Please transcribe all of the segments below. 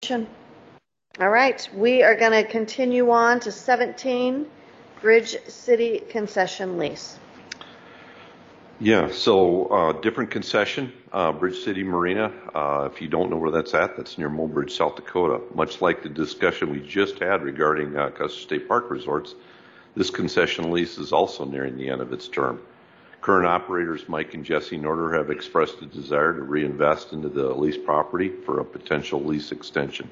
All right, we are going to continue on to 17, Bridge City concession lease. Yeah, so different concession, Bridge City Marina. If you don't know where that's at, that's near Mobridge, South Dakota. Much like the discussion we just had regarding Custer State Park Resorts, this concession lease is also nearing the end of its term. Current operators Mike and Jesse Norder have expressed a desire to reinvest into the leased property for a potential lease extension.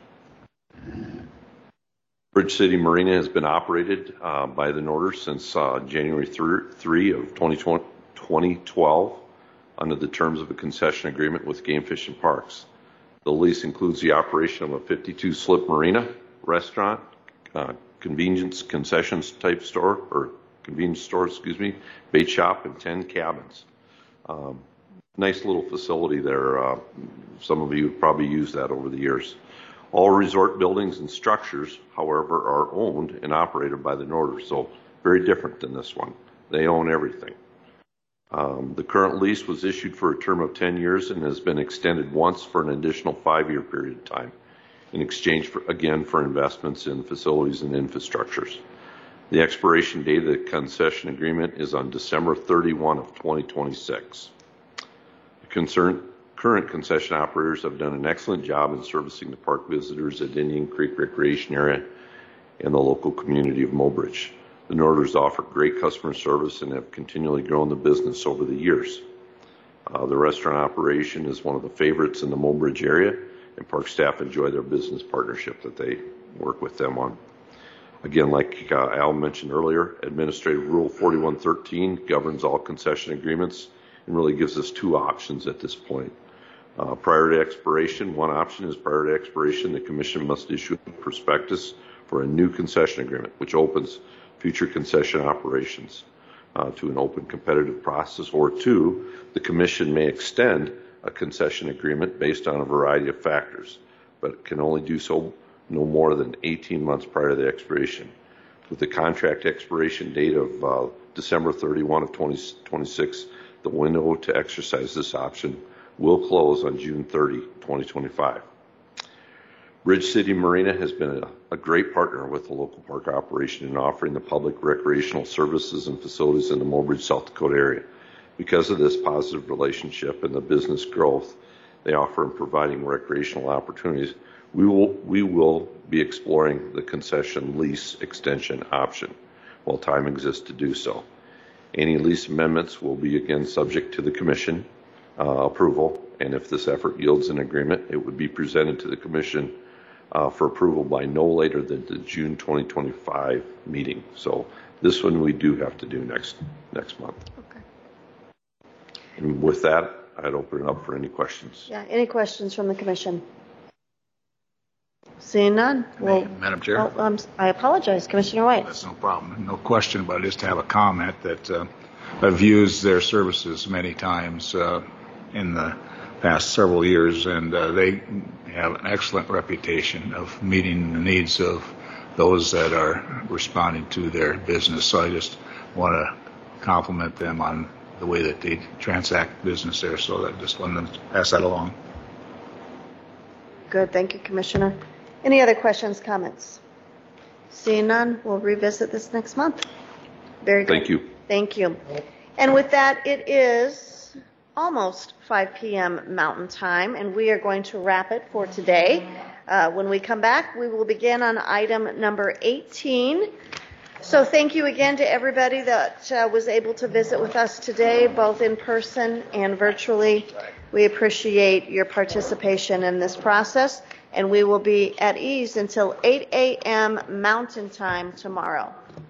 Bridge City Marina has been operated by the Norders since January 3 of 2012 under the terms of a concession agreement with Game Fish and Parks. The lease includes the operation of a 52-slip marina, restaurant, convenience concessions type store, or convenience store, bait shop, and 10 cabins. Nice little facility there. Some of you have probably used that over the years. All resort buildings and structures, however, are owned and operated by the Norders, so very different than this one. They own everything. The current lease was issued for a term of 10 years and has been extended once for an additional 5-year period of time in exchange for investments in facilities and infrastructures. The expiration date of the concession agreement is on December 31 of 2026. The current concession operators have done an excellent job in servicing the park visitors at Indian Creek Recreation Area and the local community of Mobridge. The Norders offer great customer service and have continually grown the business over the years. The restaurant operation is one of the favorites in the Mobridge area, and park staff enjoy their business partnership that they work with them on. Again, like Al mentioned earlier, Administrative Rule 4113 governs all concession agreements and really gives us two options at this point. Prior to expiration, one option is prior to expiration, the Commission must issue a prospectus for a new concession agreement, which opens future concession operations to an open competitive process, or two, the Commission may extend a concession agreement based on a variety of factors, but can only do so no more than 18 months prior to the expiration. With the contract expiration date of December 31 of 2026, the window to exercise this option will close on June 30, 2025. Bridge City Marina has been a great partner with the local park operation in offering the public recreational services and facilities in the Mobridge, South Dakota area. Because of this positive relationship and the business growth they offer in providing recreational opportunities, we will be exploring the concession lease extension option while time exists to do so. Any lease amendments will be again subject to the Commission approval, and if this effort yields an agreement, it would be presented to the Commission for approval by no later than the June 2025 meeting. So this one we do have to do next month. Okay. And with that, I'd open it up for any questions. Yeah, any questions from the Commission? Seeing none. Well, Madam Chair. Oh, I apologize, Commissioner White. That's no problem. No question, but I just have a comment that I've used their services many times in the past several years, and they have an excellent reputation of meeting the needs of those that are responding to their business. So I just want to compliment them on the way that they transact business there. So I just wanted to pass that along. Good. Thank you, Commissioner. Any other questions, comments? Seeing none, we'll revisit this next month. Very good. Thank you. Thank you. And with that, it is almost 5 p.m. Mountain Time, and we are going to wrap it for today. When we come back, we will begin on item number 18. So thank you again to everybody that was able to visit with us today, both in person and virtually. We appreciate your participation in this process, and we will be at ease until 8 a.m. Mountain Time tomorrow.